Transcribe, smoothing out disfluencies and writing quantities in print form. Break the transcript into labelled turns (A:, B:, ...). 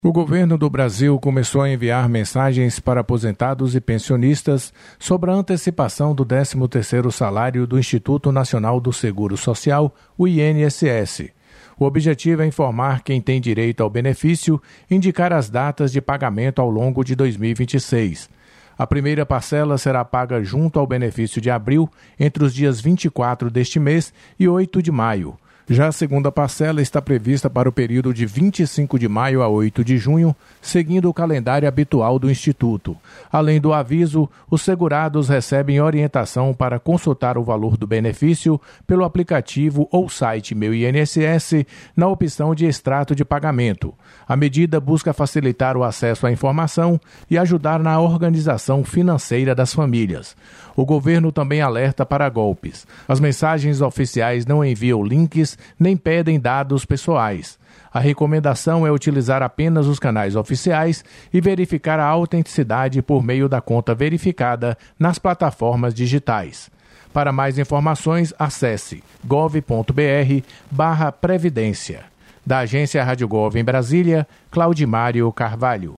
A: O governo do Brasil começou a enviar mensagens para aposentados e pensionistas sobre a antecipação do 13º salário do Instituto Nacional do Seguro Social, o INSS. O objetivo é informar quem tem direito ao benefício e indicar as datas de pagamento ao longo de 2026. A primeira parcela será paga junto ao benefício de abril, entre os dias 24 deste mês e 8 de maio. Já a segunda parcela está prevista para o período de 25 de maio a 8 de junho, seguindo o calendário habitual do Instituto. Além do aviso, os segurados recebem orientação para consultar o valor do benefício pelo aplicativo ou site Meu INSS na opção de extrato de pagamento. A medida busca facilitar o acesso à informação e ajudar na organização financeira das famílias. O governo também alerta para golpes. As mensagens oficiais não enviam links nem pedem dados pessoais. A recomendação é utilizar apenas os canais oficiais e verificar a autenticidade por meio da conta verificada nas plataformas digitais. Para mais informações, acesse gov.br/previdência. Da agência Rádio Gov em Brasília, Claudimário Carvalho.